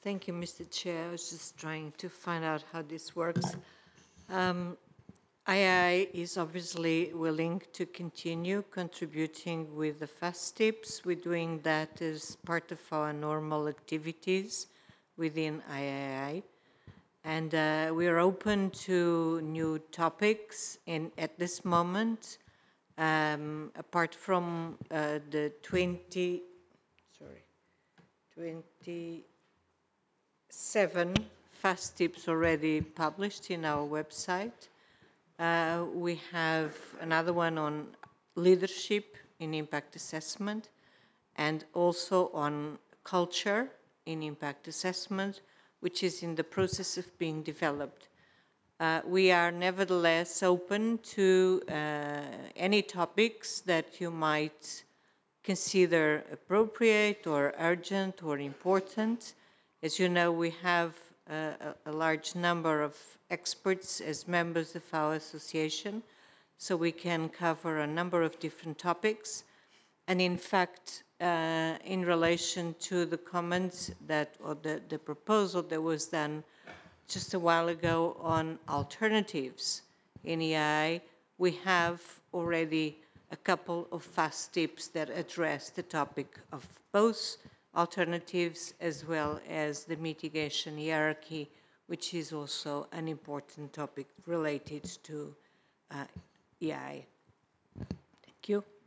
Thank you, Mr. Chair. I was just trying to find out how this works. II is obviously willing to continue contributing with the FAST tips. We're doing that as part of our normal activities within III. And we are open to new topics at this moment, apart from the 27 FAST tips already published in our website. We have another one on leadership in impact assessment and also on culture in impact assessment, which is in the process of being developed. We are nevertheless open to any topics that you might consider appropriate or urgent or important. As you know, we have a large number of experts as members of our association, so we can cover a number of different topics. And in fact, in relation to the comments that, or the proposal that was done just a while ago on alternatives in EI, we have already a couple of fast tips that address the topic of both alternatives as well as the mitigation hierarchy, which is also an important topic related to EI. Thank you.